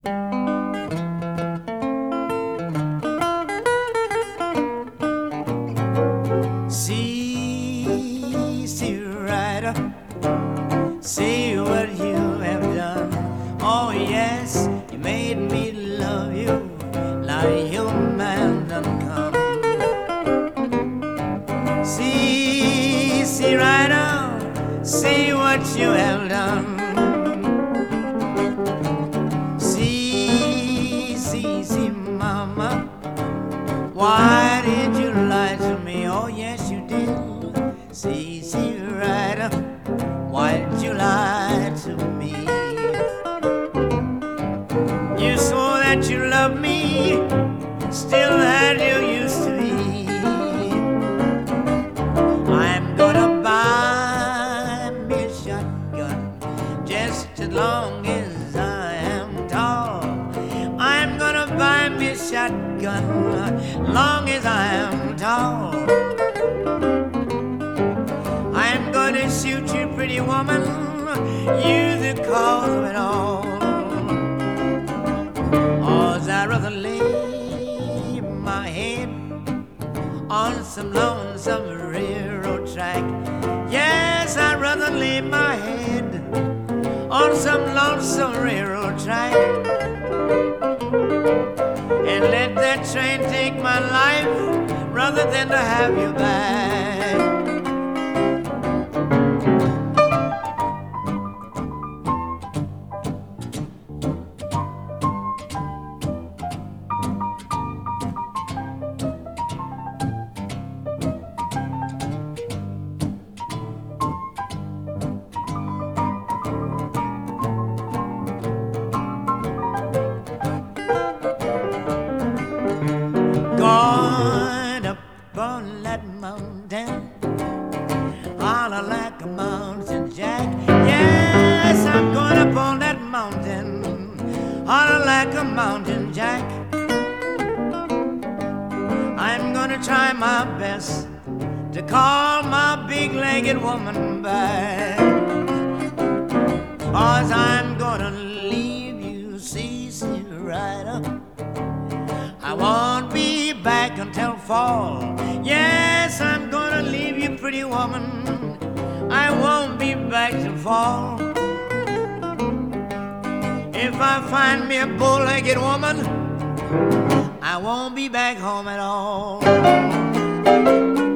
See, rider, see what you have done. Oh yes, you made me love you like your man done come. See, rider, see what you have done. See, mama, why did you lie to me? Oh yes, you did. See, rider, why did you lie to me? You swore that you loved me, still that you used to be. I'm gonna buy me a shotgun just as long as I am tall. I'm gonna buy me a shotgun long as I am tall. I'm gonna shoot you, pretty woman, you the cause of it all. Or I'd rather lay my head on some lonesome railroad track. Yes, I'd rather lay my head on some lonesome railroad track and let that train take my life rather than to have you back. Going up on that mountain, holler like a mountain jack. Yes, I'm going up on that mountain, holler like a mountain jack. I'm gonna try my best to call my big-legged woman back, 'cause I'm gonna leave you, see, rider. I won't be back until fall. Yes, I'm gonna leave you, pretty woman. I won't be back till fall. If I find me a bow-legged woman, I won't be back home at all.